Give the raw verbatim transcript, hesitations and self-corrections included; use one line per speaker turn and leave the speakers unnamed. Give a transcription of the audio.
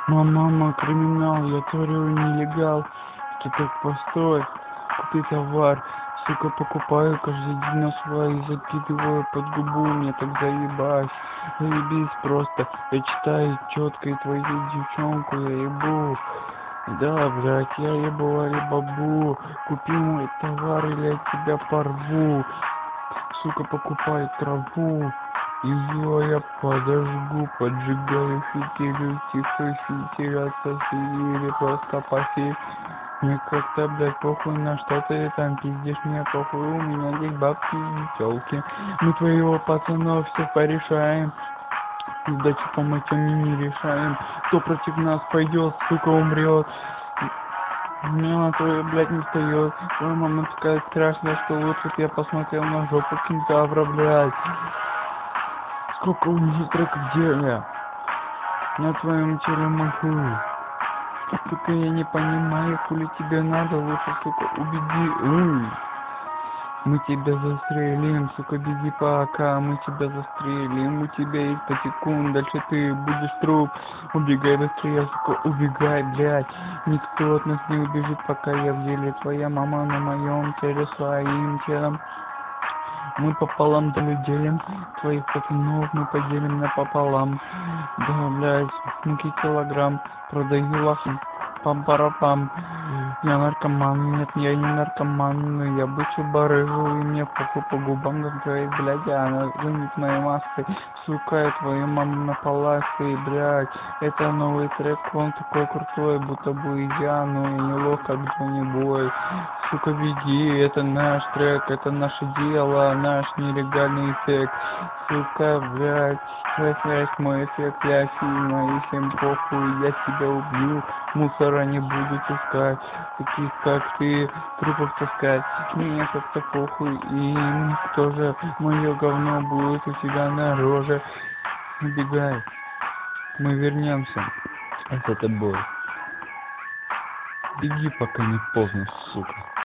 Мама, мама, криминал, я творю нелегал. Ты так постой, купи товар. Сука, покупаю каждый день на свой, закидываю под губу, мне так заебать. Заебись просто, я читаю четко и твою девчонку я ебу. Да, блядь, я ебу алибабу. Купи мой товар или я тебя порву. Сука, покупай траву. Ее я подожгу, поджигаю фитилю, тихо фитиль отсоси или просто пофиг. Мне как-то, блядь, похуй на что ты там пиздишь, мне похуй, у меня есть бабки и тёлки. Мы твоего пацана все порешаем. Удачу по матёме не решаем. Кто против нас пойдет, сука, умрет. Мне на твою, блядь, не встает. Твоя мама такая страшная, что лучше б я посмотрел на жопу кентавра, блядь. Сколько у них треков в деле? На твоем теле мой хуй. Сука, я не понимаю, хули тебе надо, лучше, сука, убеги. Ой. Мы тебя застрелим, сука, беги пока, мы тебя застрелим, у тебя есть пять секунд, дальше ты будешь труп. Убегай быстрее, сука, убегай, блядь. Никто от нас не убежит, пока я в деле. Твоя мама на моем теле своим телом. Мы пополам долю делим, твоих пацанов мы поделим напополам. Да, блядь, муки килограмм, продаю лохам, пам-парапам. Я наркоман, нет, я не наркоман, но я бычу барыжу, и мне похуй по губам говорит, блядь, она гонит моей маской. Сука, я твою маму на паласе, блядь. Это новый трек, он такой крутой, будто бы я, но я не лох, как Джонни Бой. Сука, беги, это наш трек, это наше дело, наш нелегальный эффект. Сука, блядь, твоя связь, мой эффект, я сильно, и всем похуй, я тебя убью. Мусора не будут искать, таких как ты, трупов таскать. Мне как-то похуй, и им тоже мое говно будет у тебя на роже. Убегай, мы вернемся. Это тобой. Беги, пока не поздно, сука.